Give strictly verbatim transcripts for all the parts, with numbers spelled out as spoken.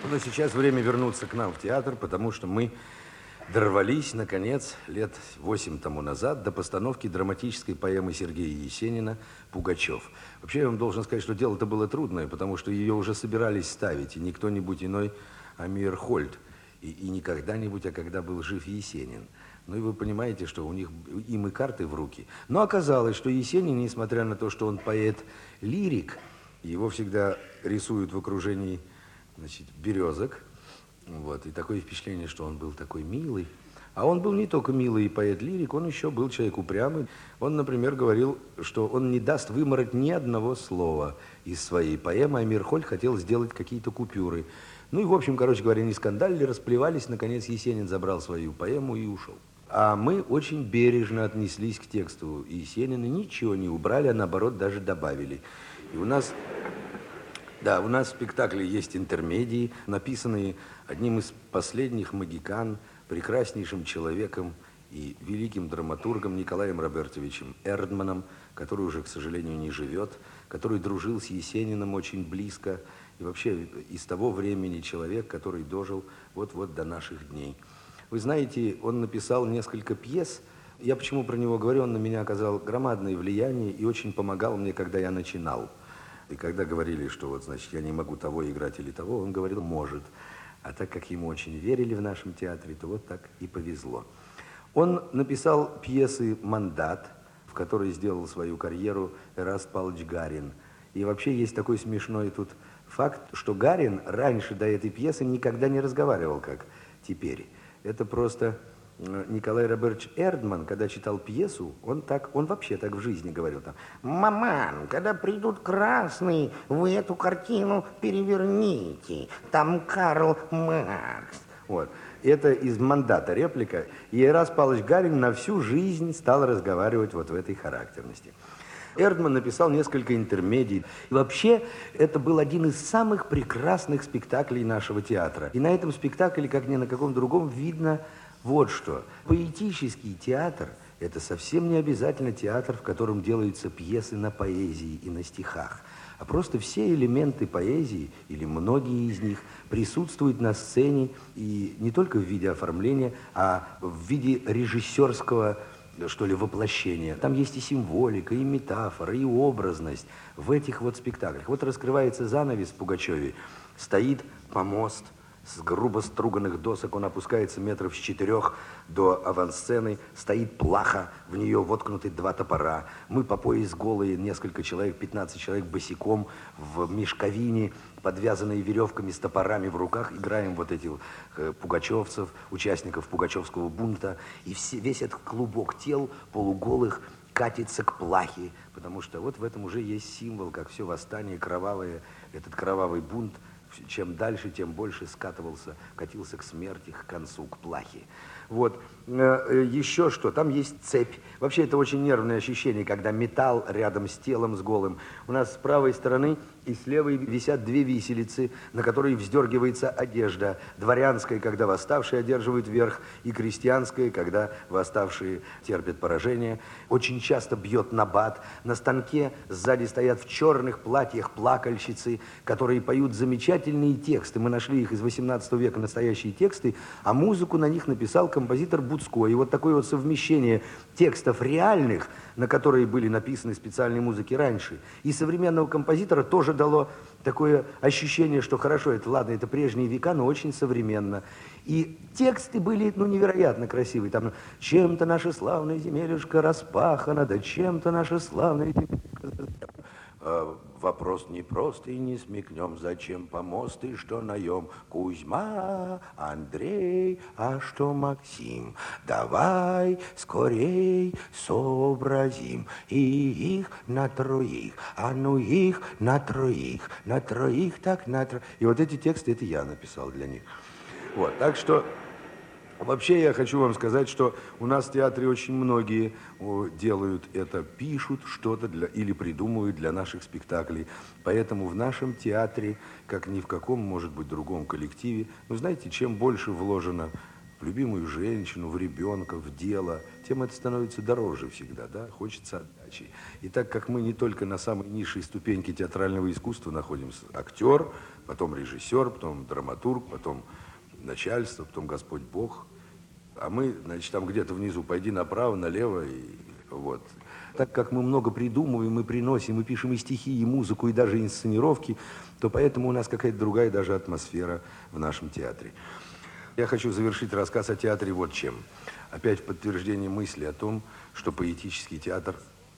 Но сейчас время вернуться к нам в театр, потому что мы дорвались, наконец, лет восемь тому назад до постановки драматической поэмы Сергея Есенина «Пугачев». Вообще, я вам должен сказать, что дело-то было трудное, потому что ее уже собирались ставить, и не кто-нибудь иной, а Мейерхольд. И, и не когда-нибудь, а когда был жив Есенин. Ну и вы понимаете, что у них им и карты в руки. Но оказалось, что Есенин, несмотря на то, что он поэт-лирик, его всегда рисуют в окружении, значит, березок. Вот, и такое впечатление, что он был такой милый. А он был не только милый и поэт-лирик, он еще был человек упрямый. Он, например, говорил, что он не даст вымороть ни одного слова из своей поэмы, а Мейерхольд хотел сделать какие-то купюры. Ну и, в общем, короче говоря, не скандалили, расплевались. Наконец, Есенин забрал свою поэму и ушел. А мы очень бережно отнеслись к тексту Есенина, ничего не убрали, а наоборот даже добавили. И у нас, да, у нас в спектакле есть интермедии, написанные одним из последних могикан, прекраснейшим человеком и великим драматургом Николаем Робертовичем Эрдманом, который уже, к сожалению, не живет, который дружил с Есениным очень близко, и вообще из того времени человек, который дожил вот-вот до наших дней. Вы знаете, он написал несколько пьес. Я почему про него говорю, он на меня оказал громадное влияние и очень помогал мне, когда я начинал. И когда говорили, что вот, значит, я не могу того играть или того, он говорил, может. А так как ему очень верили в нашем театре, то вот так и повезло. Он написал пьесы «Мандат», в которой сделал свою карьеру Эраст Павлович Гарин. И вообще есть такой смешной тут факт, что Гарин раньше до этой пьесы никогда не разговаривал, как теперь. Это просто Николай Робертович Эрдман, когда читал пьесу, он так, он вообще так в жизни говорил там: «Маман, когда придут красные, вы эту картину переверните, там Карл Маркс». Вот. Это из «Мандата» реплика. И Эраст Павлович Гарин на всю жизнь стал разговаривать вот в этой характерности. Эрдман написал несколько интермедий. И вообще, это был один из самых прекрасных спектаклей нашего театра. И на этом спектакле, как ни на каком другом, видно вот что. Поэтический театр – это совсем не обязательно театр, в котором делаются пьесы на поэзии и на стихах. А просто все элементы поэзии, или многие из них, присутствуют на сцене и не только в виде оформления, а в виде режиссерского, что ли, воплощения. Там есть и символика, и метафора, и образность в этих вот спектаклях. Вот раскрывается занавес в Пугачеве, стоит помост с грубо струганных досок, он опускается метров с четырех до авансцены, стоит плаха, в нее воткнуты два топора. Мы по пояс голые, несколько человек, пятнадцать человек босиком в мешковине, подвязанные веревками с топорами в руках, играем вот этих э, пугачевцев, участников пугачевского бунта. И все, весь этот клубок тел полуголых катится к плахе, потому что вот в этом уже есть символ, как все восстание кровавое, этот кровавый бунт, чем дальше, тем больше скатывался, катился к смерти, к концу, к плахе. Вот. Еще что, там есть цепь. Вообще это очень нервное ощущение, когда металл рядом с телом, с голым. У нас с правой стороны и с левой висят две виселицы, на которые вздергивается одежда. Дворянская, когда восставшие одерживают верх, и крестьянская, когда восставшие терпят поражение. Очень часто бьет набат. На станке сзади стоят в черных платьях плакальщицы, которые поют замечательные тексты. Мы нашли их из восемнадцатого века, настоящие тексты, а музыку на них написал композитор Буцко. И вот такое вот совмещение текстов реальных, на которые были написаны специальные музыки раньше, и современного композитора тоже дало такое ощущение, что хорошо, это ладно, это прежние века, но очень современно. И тексты были, ну, невероятно красивые. Там «Чем-то наша славная земелюшка распахана, да чем-то наша славная земелюшка...» Вопрос непрост и не смекнем, зачем помосты, что наем. Кузьма, Андрей, а что Максим? Давай скорей сообразим. И их на троих, а ну их на троих, на троих так на троих. И вот эти тексты, это я написал для них. Вот, так что... Вообще, я хочу вам сказать, что у нас в театре очень многие делают это, пишут что-то для, или придумывают для наших спектаклей. Поэтому в нашем театре, как ни в каком, может быть, другом коллективе, ну, знаете, чем больше вложено в любимую женщину, в ребенка, в дело, тем это становится дороже всегда, да, хочется отдачи. И так как мы не только на самой низшей ступеньке театрального искусства находимся, актер, потом режиссер, потом драматург, потом начальство, потом Господь Бог, а мы, значит, там где-то внизу, пойди направо, налево, и вот. Так как мы много придумываем, мы приносим, мы пишем и стихи, и музыку, и даже инсценировки, то поэтому у нас какая-то другая даже атмосфера в нашем театре. Я хочу завершить рассказ о театре вот чем. Опять в подтверждение мысли о том, что поэтический театр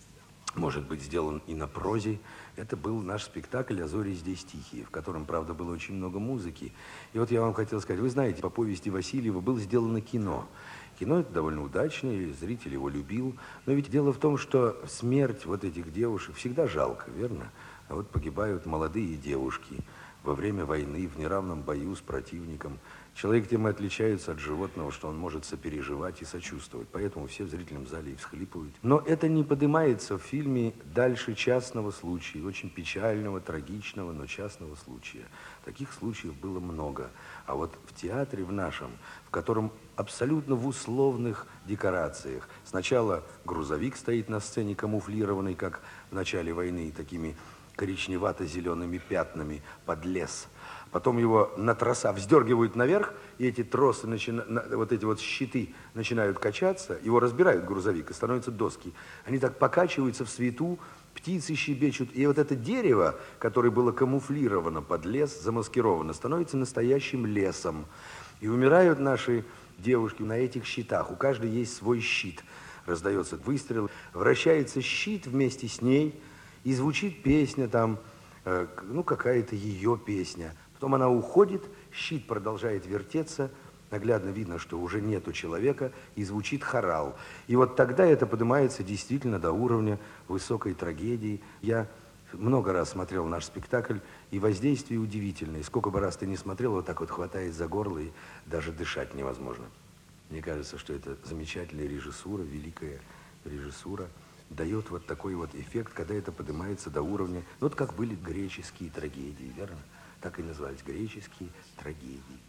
может быть сделан и на прозе. Это был наш спектакль «А зори здесь тихие», в котором, правда, было очень много музыки. И вот я вам хотел сказать, вы знаете, по повести Васильева было сделано кино. Кино это довольно удачное, зритель его любил. Но ведь дело в том, что смерть вот этих девушек всегда жалко, верно? А вот погибают молодые девушки во время войны, в неравном бою с противником. Человек тем и отличается от животного, что он может сопереживать и сочувствовать. Поэтому все в зрительном зале и всхлипывают. Но это не поднимается в фильме дальше частного случая, очень печального, трагичного, но частного случая. Таких случаев было много. А вот в театре в нашем, в котором абсолютно в условных декорациях. Сначала грузовик стоит на сцене, камуфлированный, как в начале войны, такими коричневато-зелеными пятнами под лес. Потом его на троса вздергивают наверх, и эти тросы, начина... вот эти вот щиты начинают качаться, его разбирают грузовик, и становятся доски. Они так покачиваются в свету, птицы щебечут, и вот это дерево, которое было камуфлировано под лес, замаскировано, становится настоящим лесом. И умирают наши девушки на этих щитах, у каждой есть свой щит. Раздается выстрел, вращается щит вместе с ней, и звучит песня там, э, ну, какая-то ее песня. Потом она уходит, щит продолжает вертеться, наглядно видно, что уже нету человека, и звучит хорал. И вот тогда это поднимается действительно до уровня высокой трагедии. Я много раз смотрел наш спектакль, и воздействие удивительное. Сколько бы раз ты не смотрел, вот так вот хватает за горло, и даже дышать невозможно. Мне кажется, что это замечательная режиссура, великая режиссура, дает вот такой вот эффект, когда это поднимается до уровня, ну, вот как были греческие трагедии, верно? Так и назывались греческие трагедии.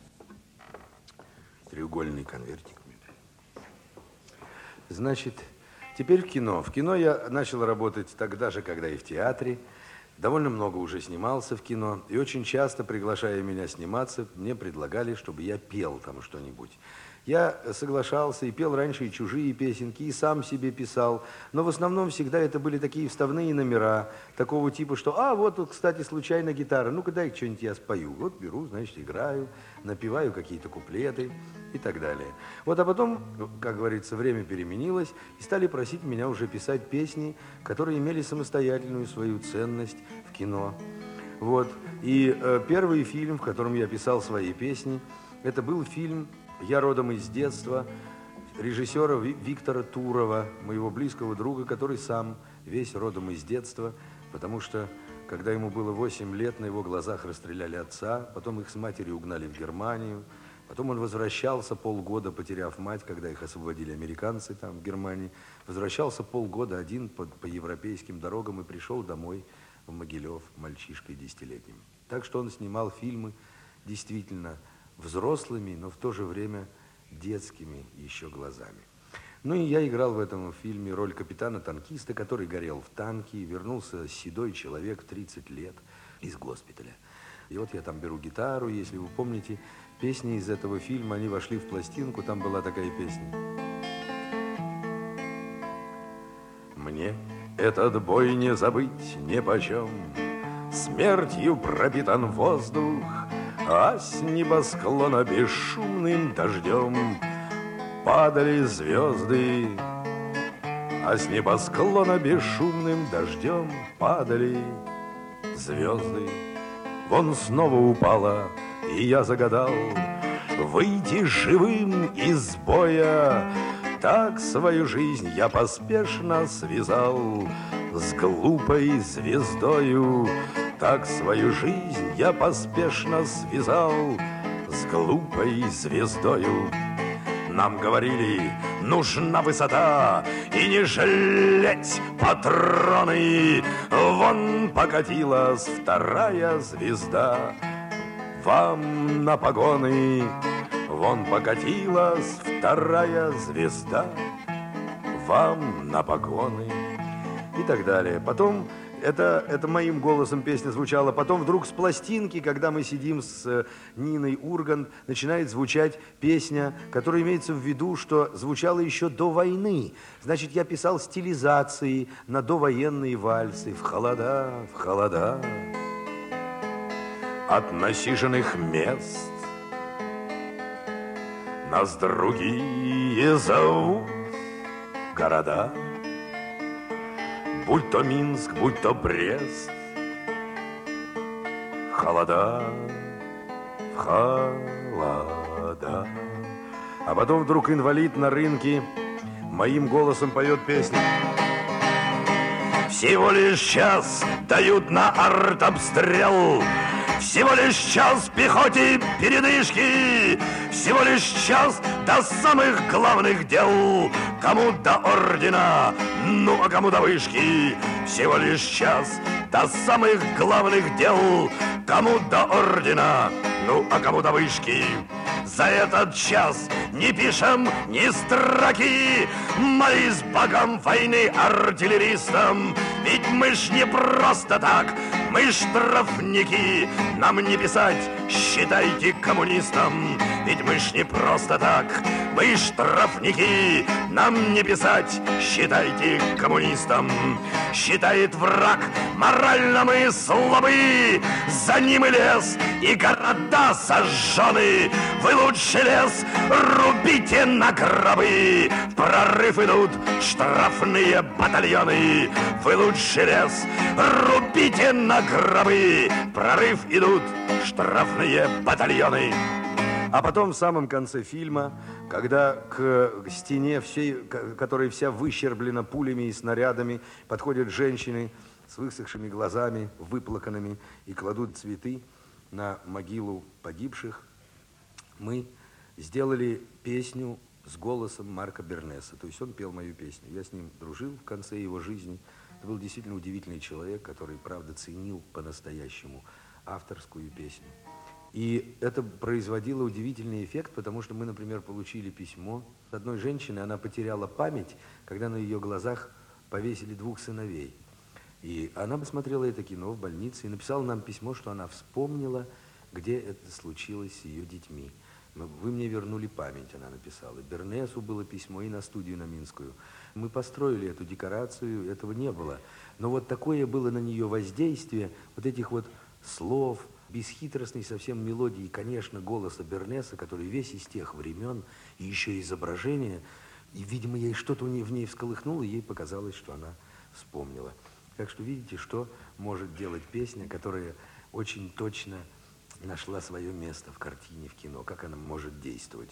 Треугольный конвертик. Значит, теперь в кино. В кино я начал работать тогда же, когда и в театре. Довольно много уже снимался в кино. И очень часто, приглашая меня сниматься, мне предлагали, чтобы я пел там что-нибудь. Я соглашался и пел раньше и чужие песенки, и сам себе писал. Но в основном всегда это были такие вставные номера, такого типа, что, а, вот тут, кстати, случайно гитара, ну-ка дай что-нибудь я спою. Вот беру, значит, играю, напеваю какие-то куплеты и так далее. Вот, а потом, как говорится, время переменилось, и стали просить меня уже писать песни, которые имели самостоятельную свою ценность в кино. Вот, и э, первый фильм, в котором я писал свои песни, это был фильм «Я родом из детства» режиссера Виктора Турова, моего близкого друга, который сам весь родом из детства, потому что, когда ему было восемь лет, на его глазах расстреляли отца, потом их с матерью угнали в Германию, потом он возвращался полгода, потеряв мать, когда их освободили американцы там в Германии, возвращался полгода один по, по европейским дорогам и пришел домой в Могилев мальчишкой десятилетним. Так что он снимал фильмы действительно взрослыми, но в то же время детскими еще глазами. Ну и я играл в этом фильме роль капитана-танкиста, который горел в танке, вернулся седой человек в тридцать лет из госпиталя. И вот я там беру гитару, если вы помните, песни из этого фильма, они вошли в пластинку, там была такая песня. Мне этот бой не забыть нипочем, смертью пропитан воздух, а с небосклона бесшумным дождем падали звезды, а с небосклона бесшумным дождем падали звезды. Вон снова упала, и я загадал выйти живым из боя. Так свою жизнь я поспешно связал с глупой звездою. Так свою жизнь я поспешно связал с глупой звездою. Нам говорили, нужна высота и не жалеть патроны. Вон покатилась вторая звезда вам на погоны. Вон покатилась вторая звезда, вам на погоны и так далее. Потом это, это моим голосом песня звучала. Потом вдруг с пластинки, когда мы сидим с Ниной Ургант, начинает звучать песня, которая имеется в виду, что звучала еще до войны. Значит, я писал стилизации на довоенные вальсы. В холода, в холода от насиженных мест нас другие зовут города. Будь то Минск, будь то Брест, холода, холода. А потом вдруг инвалид на рынке моим голосом поет песню. Всего лишь час дают на артобстрел, всего лишь час пехоте передышки, всего лишь час до самых главных дел. Кому до ордена, ну а кому до вышки. Всего лишь час до самых главных дел. Кому до ордена, ну а кому до вышки. За этот час не пишем ни строки. Молись богам войны артиллеристам. Ведь мы ж не просто так, мы штрафники. Нам не писать, считайте коммунистам. Ведь мы ж не просто так, мы штрафники. Нам не писать, считайте коммунистам. Считает враг, морально мы слабы. За ним и лес, и города сожжены. Вы лучше лес рубите на гробы. В прорыв идут штрафные батальоны. Вы лучше лес рубите на гробы. В прорыв идут штрафные батальоны. А потом в самом конце фильма, когда к стене, всей, которая вся выщерблена пулями и снарядами, подходят женщины с высохшими глазами, выплаканными, и кладут цветы на могилу погибших, мы сделали песню с голосом Марка Бернеса. То есть он пел мою песню. Я с ним дружил в конце его жизни. Это был действительно удивительный человек, который, правда, ценил по-настоящему авторскую песню. И это производило удивительный эффект, потому что мы, например, получили письмо от одной женщины. Она потеряла память, когда на ее глазах повесили двух сыновей. И она посмотрела это кино в больнице и написала нам письмо, что она вспомнила, где это случилось с ее детьми. Вы мне вернули память, она написала. Бернесу было письмо и на студию на Минскую. Мы построили эту декорацию, этого не было. Но вот такое было на нее воздействие, вот этих вот слов, бесхитростной совсем мелодии, и, конечно, голоса Бернеса, который весь из тех времен, и еще изображение. И, видимо, ей что-то в ней всколыхнуло, и ей показалось, что она вспомнила. Так что видите, что может делать песня, которая очень точно нашла свое место в картине, в кино, как она может действовать.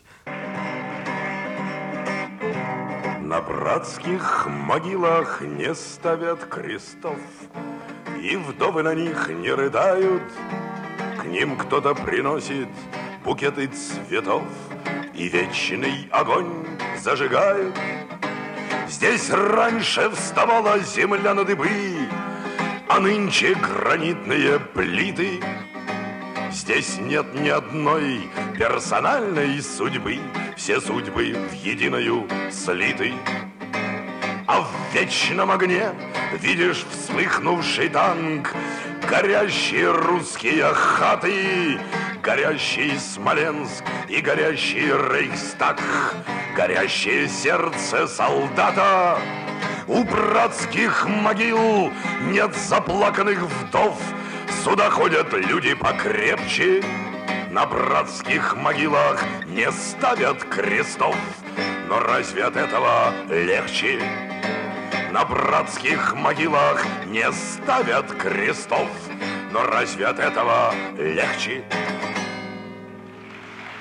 На братских могилах не ставят крестов, и вдовы на них не рыдают. К ним кто-то приносит букеты цветов, и вечный огонь зажигают. Здесь раньше вставала земля на дыбы, а нынче гранитные плиты. Здесь нет ни одной персональной судьбы, все судьбы в единую слиты. А в вечном огне видишь вспыхнувший танк, горящие русские хаты, горящий Смоленск и горящий Рейхстаг, горящее сердце солдата. У братских могил нет заплаканных вдов, сюда ходят люди покрепче. На братских могилах не ставят крестов, но разве от этого легче? На братских могилах не ставят крестов, но разве от этого легче?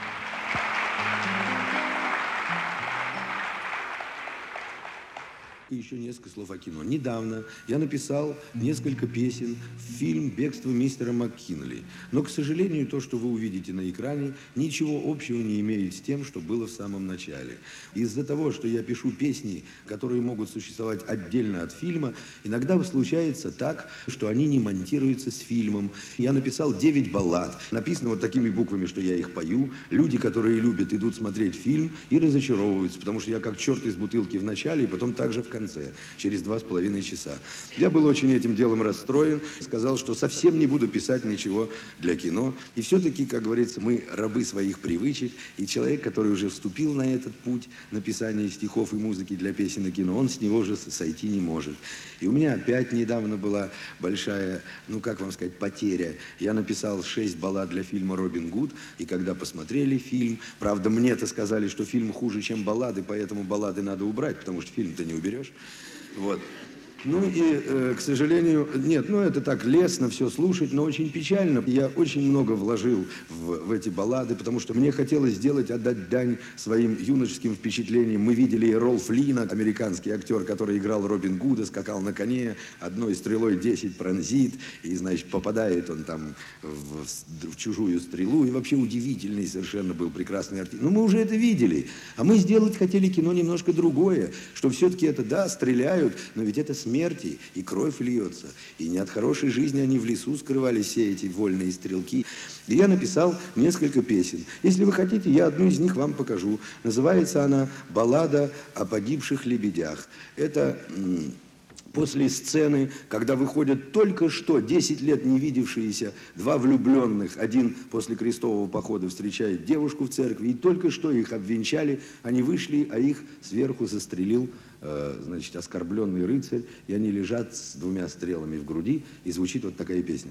И только еще несколько слов о кино. Недавно я написал несколько песен в фильм «Бегство мистера МакКинли». Но, к сожалению, то, что вы увидите на экране, ничего общего не имеет с тем, что было в самом начале. Из-за того, что я пишу песни, которые могут существовать отдельно от фильма, иногда случается так, что они не монтируются с фильмом. Я написал девять баллад. Написано вот такими буквами, что я их пою. Люди, которые любят, идут смотреть фильм и разочаровываются, потому что я как черт из бутылки в начале и потом также в конце, через два с половиной часа. Я был очень этим делом расстроен, сказал, что совсем не буду писать ничего для кино. И все-таки, как говорится, мы рабы своих привычек, и человек, который уже вступил на этот путь написания стихов и музыки для песен и кино, он с него же сойти не может. И у меня опять недавно была большая, ну как вам сказать, потеря. Я написал шесть баллад для фильма «Робин Гуд», и когда посмотрели фильм, правда, мне-то сказали, что фильм хуже, чем баллады, поэтому баллады надо убрать, потому что фильм-то не уберешь. Вот. Ну и, э, к сожалению, нет, ну это так лестно все слушать, но очень печально. Я очень много вложил в, в эти баллады, потому что мне хотелось сделать, отдать дань своим юношеским впечатлениям. Мы видели Рольф Лина, американский актер, который играл Робин Гуда, скакал на коне, одной стрелой десять пронзит, и, значит, попадает он там в, в чужую стрелу, и вообще удивительный совершенно был прекрасный артист. Но мы уже это видели, а мы сделать хотели кино немножко другое, что все-таки это, да, стреляют, но ведь это смерть. Смерти, и кровь льется. И не от хорошей жизни они в лесу скрывали все эти вольные стрелки. И я написал несколько песен. Если вы хотите, я одну из них вам покажу. Называется она «Баллада о погибших лебедях». Это после сцены, когда выходят только что десять лет не видевшиеся два влюбленных, один после крестового похода встречает девушку в церкви, и только что их обвенчали, они вышли, а их сверху застрелил, э, значит, оскорбленный рыцарь, и они лежат с двумя стрелами в груди, и звучит вот такая песня.